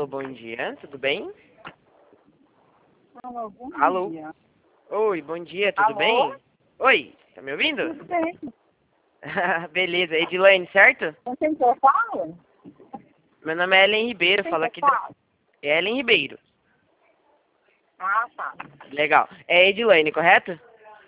Alô, bom dia, tudo bem? Alô, bom Alô? dia. Oi, bom dia, tudo Alô? bem? Oi, tá me ouvindo? Tudo bem? Beleza, Edilane, certo? Com quem que eu falo? Meu nome é Ellen Ribeiro, Quem falo que eu aqui da... falo? É Ellen Ribeiro. Ah, tá. Legal. É Edilane, correto?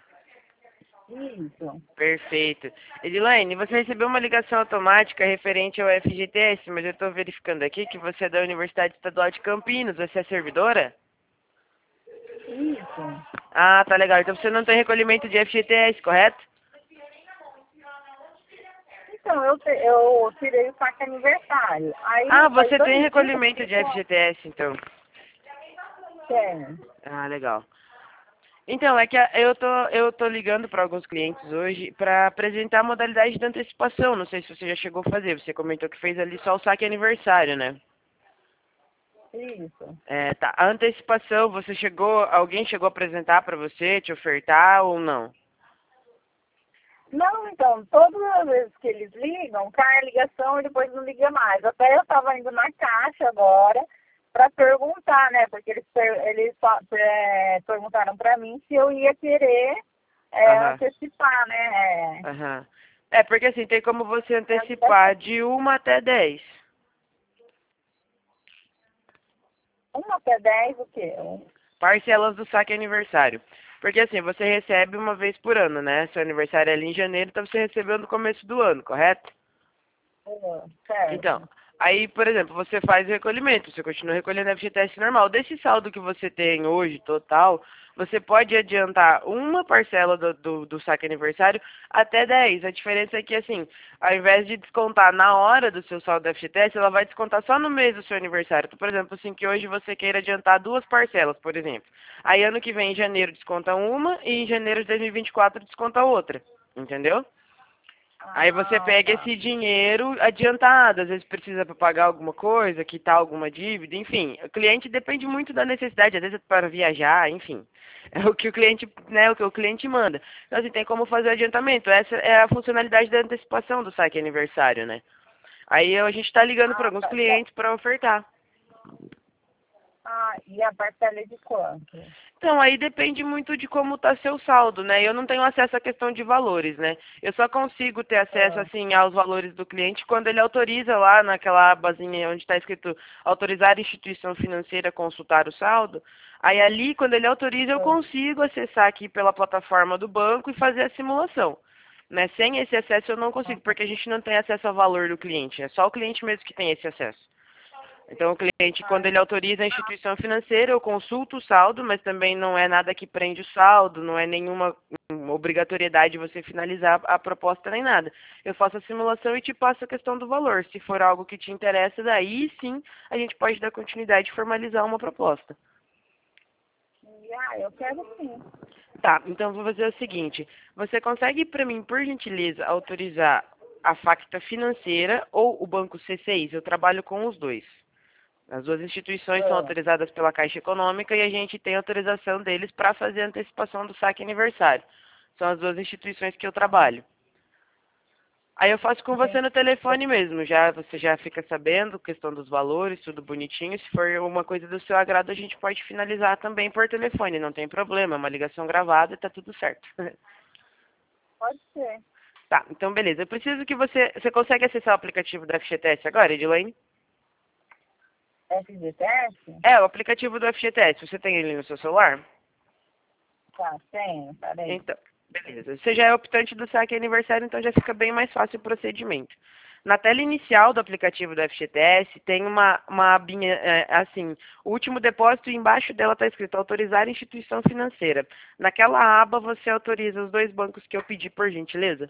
Isso. Perfeito. Edilane, você recebeu uma ligação automática referente ao FGTS, mas eu estou verificando aqui que você é da Universidade Estadual de Campinas, você é servidora? Isso. Ah, tá legal. Então você não tem recolhimento de FGTS, correto? Então, eu tirei o saque aniversário. Ah, Aí, faz você 2 tem dias recolhimento que de FGTS, então. tem. Ah, legal. Então, é que eu tô ligando para alguns clientes hoje para apresentar a modalidade de antecipação. Não sei se você já chegou a fazer. Você comentou que fez ali só o saque aniversário, né? Isso. É, tá. A antecipação, alguém chegou a apresentar para você, te ofertar ou não? Não, então, todas as vezes que eles ligam, cai a ligação e depois não liga mais. Até eu estava indo na caixa agora para perguntar, né? Porque perguntaram para mim se eu ia querer Aham, antecipar, né? aham. É, porque assim, tem como você Antecipação. antecipar de 1 até 10. 1 até 10, o quê? Parcelas do saque aniversário. Porque assim, você recebe uma vez por ano, né? Seu aniversário é ali em janeiro, então você recebeu no começo do ano, correto? Então, Certo. aí, por exemplo, você faz o recolhimento, você continua recolhendo FGTS normal. Desse saldo que você tem hoje, total, você pode adiantar uma parcela do saque aniversário até 10. A diferença é que, assim, ao invés de descontar na hora do seu saldo do FGTS, ela vai descontar só no mês do seu aniversário. Então, por exemplo, assim, que hoje você queira adiantar 2 parcelas, por exemplo. Aí, ano que vem, em janeiro, desconta uma e em janeiro de 2024 desconta outra. Entendeu? Aí você Ah, pega tá. esse dinheiro adiantado, às vezes precisa para pagar alguma coisa, quitar alguma dívida, enfim. O cliente depende muito da necessidade, às vezes é para viajar, enfim. É o que o cliente, né, o que o cliente manda. Então, assim, tem como fazer o adiantamento. Essa é a funcionalidade da antecipação do saque aniversário, né? Aí a gente está ligando para Ah, alguns tá. clientes para ofertar. Ah, e a parcela é de quanto? Então, aí depende muito de como está seu saldo, né? Eu não tenho acesso à questão de valores, né? Eu só consigo ter acesso, Ah, assim, aos valores do cliente quando ele autoriza lá naquela abazinha onde está escrito autorizar a instituição financeira a consultar o saldo. Aí ali, quando ele autoriza, eu ah, consigo acessar aqui pela plataforma do banco e fazer a simulação. Né? Sem esse acesso eu não consigo, ah, porque a gente não tem acesso ao valor do cliente. É só o cliente mesmo que tem esse acesso. Então, o cliente, quando ah, ele autoriza a instituição financeira, eu consulto o saldo, mas também não é nada que prende o saldo, não é nenhuma obrigatoriedade de você finalizar a proposta nem nada. Eu faço a simulação e te passo a questão do valor. Se for algo que te interessa, daí sim a gente pode dar continuidade e formalizar uma proposta. eu quero sim. Tá, então vou fazer o seguinte. Você consegue para mim, por gentileza, autorizar a Facta Financeira ou o Banco C6? Eu trabalho com os dois. As duas instituições são Ah, autorizadas pela Caixa Econômica e a gente tem autorização deles para fazer a antecipação do saque aniversário. São as duas instituições que eu ah, trabalho. Aí eu faço com você no entendi. telefone mesmo, já você já fica sabendo, questão dos valores, tudo bonitinho. Se for uma coisa do seu agrado, a gente pode finalizar também por telefone, não tem problema, é uma ligação gravada e tá tudo certo. Pode ser. Tá, então beleza. Eu preciso que você consegue acessar o aplicativo da FGTS agora, Edilane? FGTS? É, o aplicativo do FGTS, você tem ele no seu celular? Tá, tenho, peraí. Então, beleza. Você já é optante do saque aniversário, então já fica bem mais fácil o procedimento. Na tela inicial do aplicativo do FGTS tem uma abinha, assim, o último depósito e embaixo dela está escrito autorizar instituição financeira. Naquela aba você autoriza os dois bancos que eu pedi, por gentileza.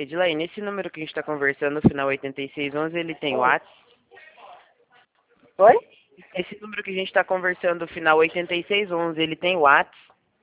Edilene, esse número que a gente está conversando, no final 8611, ele tem WhatsApp? Oi? Esse número que a gente está conversando, no final 8611, ele tem WhatsApp?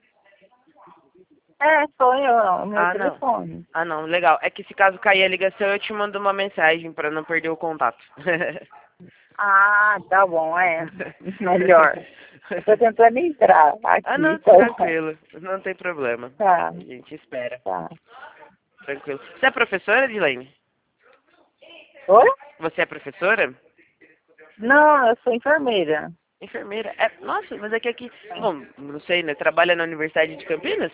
Foi o meu Ah, não. telefone. Ah, não, legal. É que se caso cair a ligação, eu te mando uma mensagem para não perder o contato. Ah, tá bom, melhor. Eu tô tentando entrar aqui. Ah, não, Então. tranquilo. Não tem problema. Tá, A gente espera. tá. Tranquilo. Você é professora, Edilene? Oi? Você é professora? Não, eu sou enfermeira. Enfermeira? É, nossa, mas é que aqui... Bom, não sei, né? Trabalha na Universidade de Campinas?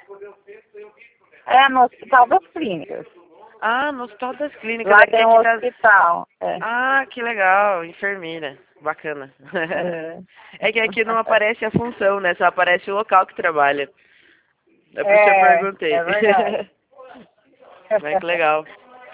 No Hospital das Clínicas. Ah, no Hospital das Clínicas. Lá É que tem um aqui tá... hospital. Ah, que legal. Enfermeira. Bacana. É. É que aqui não aparece a função, né? Só aparece o local que trabalha. É por isso que eu É, perguntei. é verdade. Mas que legal.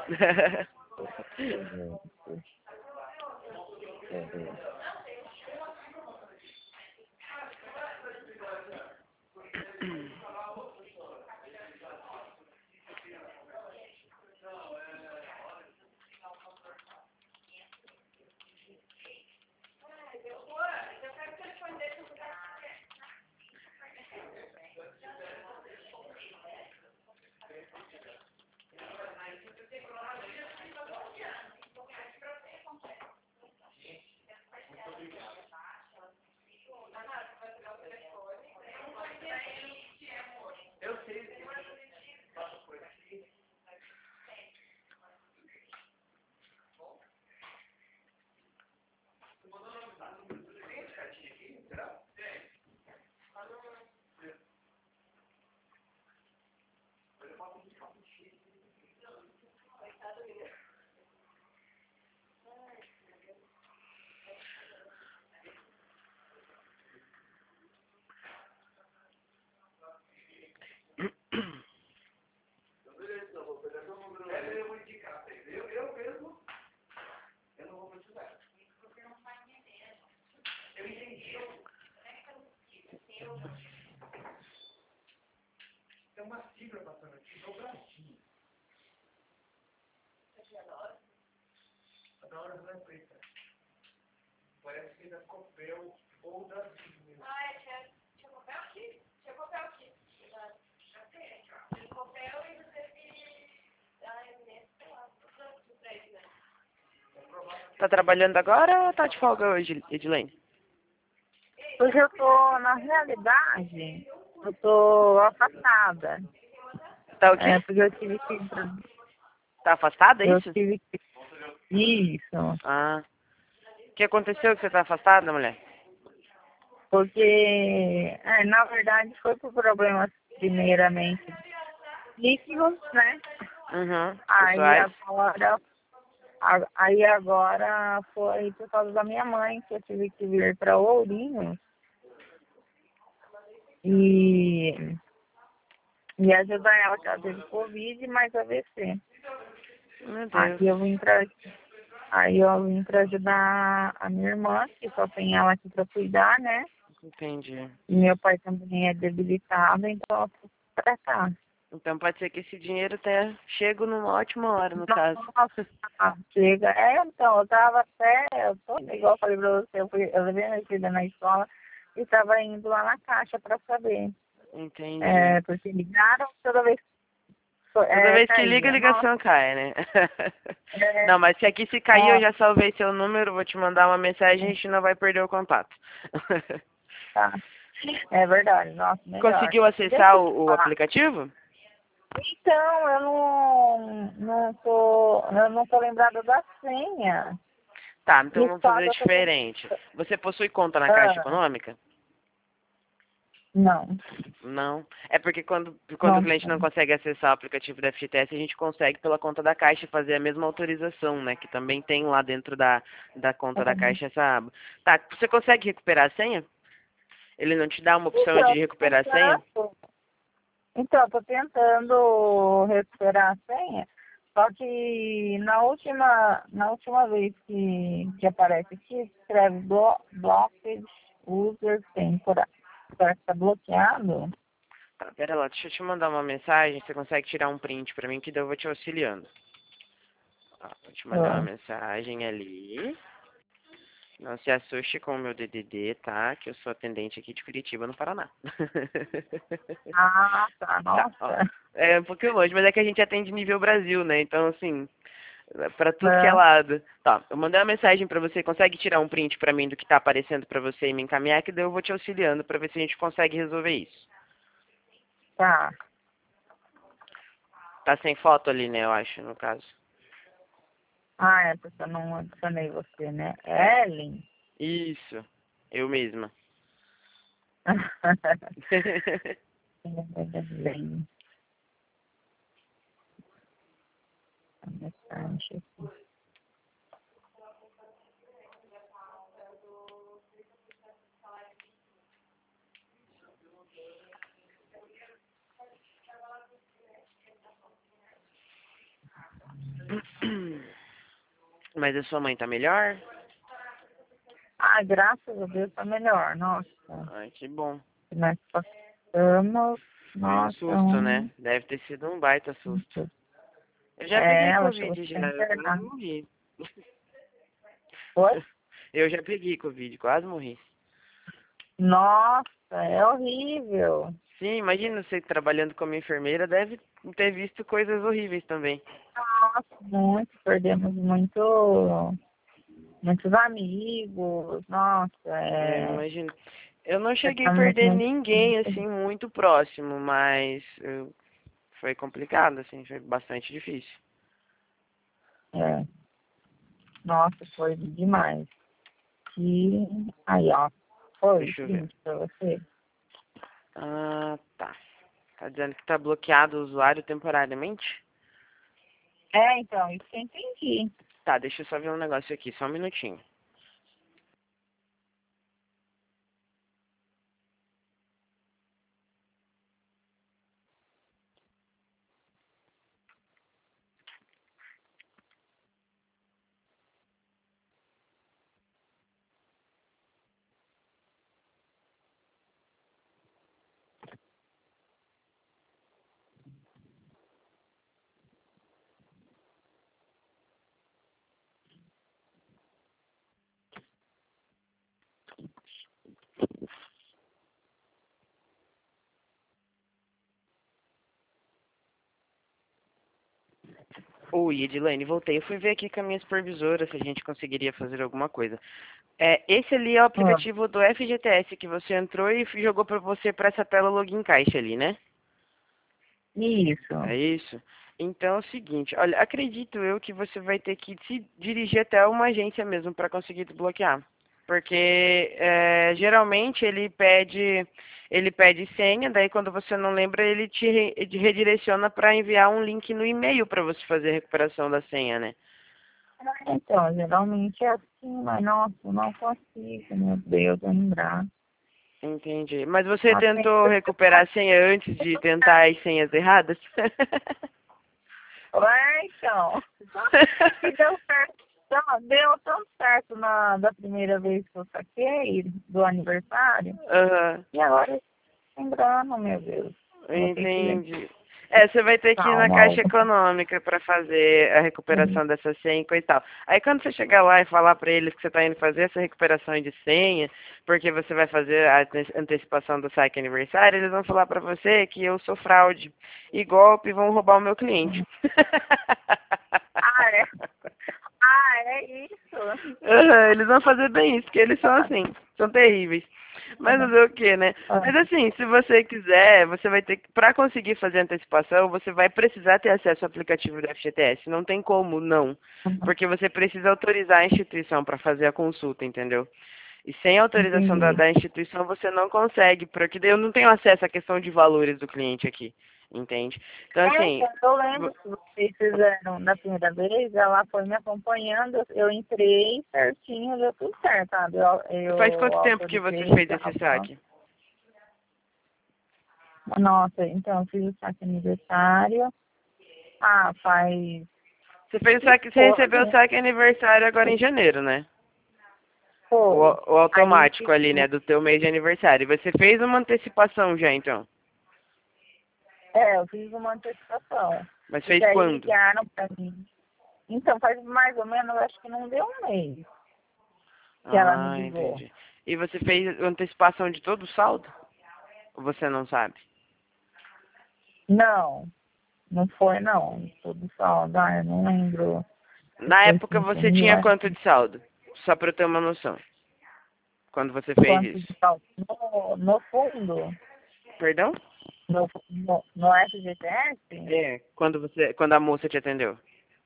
Tá trabalhando agora ou tá de folga hoje, Edilene? Hoje eu tô, na realidade, eu tô afastada. Tá o quê? Porque eu tive que. Tá afastada, é Eu isso? tive que. Isso. Ah. O que aconteceu que você tá afastada, mulher? Porque, na verdade, foi por problemas, primeiramente, líquidos, né? Uhum. Aí Pessoais? agora, aí agora foi por causa da minha mãe que eu tive que vir para Ourinhos e, e ajudar ela, que ela teve Covid, mais AVC. Meu Deus. Aí eu vim pra ajudar a minha irmã, que só tem ela aqui para cuidar, né? Entendi. E meu pai também é debilitado, então eu fui pra cá. Então pode ser que esse dinheiro tenha chego numa ótima hora, no caso. Nossa, chega. Então, eu tô, igual eu falei pra você, eu levei minha filha na escola e tava indo lá na caixa pra saber. Entendi. Porque ligaram toda vez Toda vez que liga, a caía. Nossa, ligação cai, né? Não, mas se cair, eu nossa, já salvei seu número, vou te mandar uma mensagem e a gente não vai perder o contato. tá. É verdade, nossa, melhor. Conseguiu Deixa acessar eu te o falar. aplicativo? Então, eu não tô lembrada da senha. Tá, então E vamos só fazer que eu tô tentando. diferente. Você possui conta na Caixa Ah, Econômica? não, Não. É porque quando o não cliente não sei. consegue acessar o aplicativo da FGTS, a gente consegue pela conta da Caixa fazer a mesma autorização, né? Que também tem lá dentro da conta da Caixa essa aba. Tá, você consegue recuperar a senha? Ele não te dá uma opção Então, de recuperar a senha? tô tentando recuperar a senha, só que na última vez que aparece aqui, escreve blocked user temporary. Parece que tá bloqueado. Tá, pera lá, deixa eu te mandar uma mensagem, você consegue tirar um print pra mim que daí eu vou te auxiliando. Ó, vou te mandar uma Ah, mensagem ali. Não se assuste com o meu DDD, tá? Que eu sou atendente aqui de Curitiba, no Paraná. tá, Tá, ó. nossa. É um pouquinho longe, mas é que a gente atende nível Brasil, né? Então, assim, pra tudo que é Ah, lado. Tá, eu mandei uma mensagem pra você, consegue tirar um print pra mim do que tá aparecendo pra você e me encaminhar, que daí eu vou te auxiliando pra ver se a gente consegue resolver isso. tá. Tá sem foto ali, né, eu acho, no caso. Ah, é porque eu não adicionei você, né? É, Ellen. isso, eu mesma. Ellen. A mensagem. Mas a sua mãe tá melhor? Ah, graças a Deus tá melhor. Nossa, Ai, que bom. nós passamos, Foi um nossa, susto, né? Deve ter sido um baita susto. Eu já peguei ela chegou a Covid ficar já, eu quase internada. morri. Foi? Eu já peguei Covid, quase morri. Nossa, é horrível. Sim, imagina você trabalhando como enfermeira, deve ter visto coisas horríveis também. Nossa, muito, perdemos muitos amigos, nossa, É, imagino. Eu não cheguei a passamos perder muito ninguém, tempo. assim, muito próximo, mas foi complicado, assim, foi bastante difícil. É, nossa, foi demais. E aí, ó, foi Deixa eu ver. print pra você. Ah, tá. Tá dizendo que tá bloqueado o usuário temporariamente? É, então, isso que eu entendi. Tá, deixa eu só ver um negócio aqui, só um minutinho. Oi, Edilene, voltei. Eu fui ver aqui com a minha supervisora se a gente conseguiria fazer alguma coisa. É, esse ali é o Ah, aplicativo do FGTS que você entrou e jogou para você para essa tela login caixa ali, né? isso. É isso? Então é o seguinte, olha, acredito eu que você vai ter que se dirigir até uma agência mesmo para conseguir desbloquear. Porque geralmente ele pede senha, daí quando você não lembra, ele te redireciona para enviar um link no e-mail para você fazer a recuperação da senha, né? Então, geralmente é assim, mas nossa, eu não consigo, meu Deus, lembrar. Entendi. Mas você Até tentou recuperar a senha antes de tentar as senhas erradas? então. E deu certo. Deu tanto certo da primeira vez que eu saquei do aniversário. Aham. E agora, lembrando, meu Deus. Eu vou ter que Entendi. É, você vai ter que ir na salvar o. Caixa Econômica para fazer a recuperação dessa senha e coisa e tal. Aí quando você chegar lá e falar para eles que você está indo fazer essa recuperação de senha, porque você vai fazer a antecipação do saque aniversário, eles vão falar para você que eu sou fraude e golpe e vão roubar o meu cliente. Ah, é? Ah, é isso? Uhum, eles vão fazer bem isso, porque eles são assim, são terríveis. Mas fazer o quê, né? Ah, Mas assim, se você quiser, você vai ter que, para conseguir fazer a antecipação, você vai precisar ter acesso ao aplicativo do FGTS. Não tem como, não. Porque você precisa autorizar a instituição para fazer a consulta, entendeu? E sem autorização entendi. da instituição você não consegue, porque daí eu não tenho acesso à questão de valores do cliente aqui, entende? Então assim, Então, eu lembro que vocês fizeram da primeira vez, ela foi me acompanhando, eu entrei certinho, deu tudo certo, sabe? faz Eu quanto tempo que você autorizei, fez esse saque? nossa, então, eu fiz o saque aniversário, faz, Você fez o saque, você recebeu o ficou, saque aniversário agora em janeiro, né? O, foi. o Aí automático ali, ficou, né? Do teu mês de aniversário. Você fez uma antecipação já, então. Eu fiz uma antecipação. Mas E fez daí quando? ligaram pra mim. Então, faz mais ou menos, acho que não deu um mês que ela me ligou. Entendi. E você fez antecipação de todo o saldo? Ou você não sabe? Não, não foi não. Tudo saldo, eu não lembro. Na Foi época 5 você mil, tinha acho quanto que de saldo? Só pra eu ter uma noção. Quando você fez quanto de isso. saldo. No fundo, Perdão? no FGTS, É. Quando a moça te atendeu.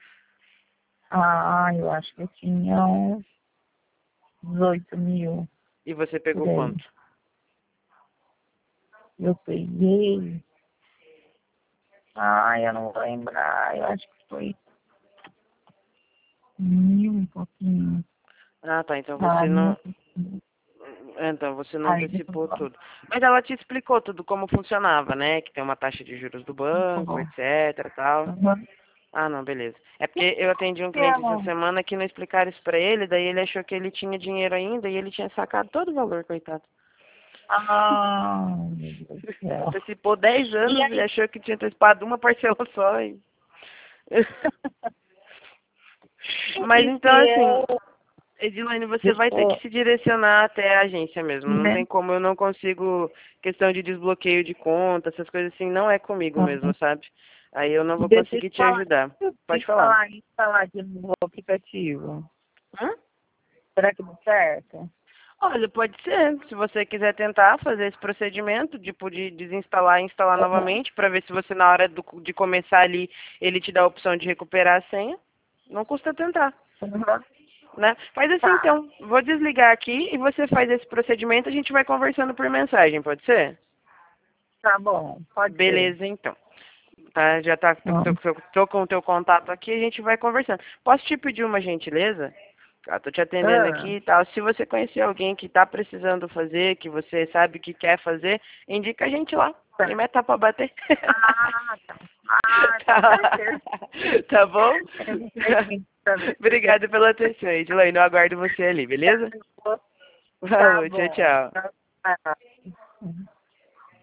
eu acho que eu tinha uns 18 mil E você por pegou aí. quanto? Eu peguei. Eu não vou lembrar. Eu acho que foi 1.000 um pouquinho. Ah, tá. Então você não. Então você não Aí depois antecipou tudo. Mas ela te explicou tudo como funcionava, né? Que tem uma taxa de juros do banco, ficou. etc, tal. Uhum. Ah, não, beleza. É porque eu atendi um Que é, cliente essa mano? semana que não explicaram isso pra ele, daí ele achou que ele tinha dinheiro ainda e ele tinha sacado todo o valor, coitado. Meu Deus do céu. Antecipou 10 E anos e aí? achou que tinha antecipado uma parcela só. Mas E se então, assim, eu... Edilane, você Deixa vai ter que eu... se direcionar até a agência mesmo. Não Né? tem como, eu não consigo, questão de desbloqueio de conta, essas coisas assim, não é comigo mesmo, sabe? Aí eu não vou Deixa eu conseguir te te falar. ajudar. Pode falar. Instalar de novo o aplicativo. Hã? Será que deu certo? Olha, pode ser. Se você quiser tentar fazer esse procedimento, tipo, de desinstalar e instalar Uhum. novamente, para ver se você, na hora de começar ali, ele te dá a opção de recuperar a senha, não custa tentar, Uhum. né? Faz assim, Tá, então. Vou desligar aqui e você faz esse procedimento, a gente vai conversando por mensagem, pode ser? tá bom. Pode ser. Beleza, então. Tá, já tá, Uhum. tô com o teu contato aqui, a gente vai conversando. Posso te pedir uma gentileza? Tô te atendendo Ah, aqui e tal. Se você conhecer alguém que tá precisando fazer, que você sabe que quer fazer, indica a gente lá. Tem tá. meta pra bater. Tá. Com Tá, certeza. tá bom? Eu não sei quem tá Obrigado pela atenção, Edilane. Eu aguardo você ali, beleza? Tá Falou, tchau, bom. tchau. Tá.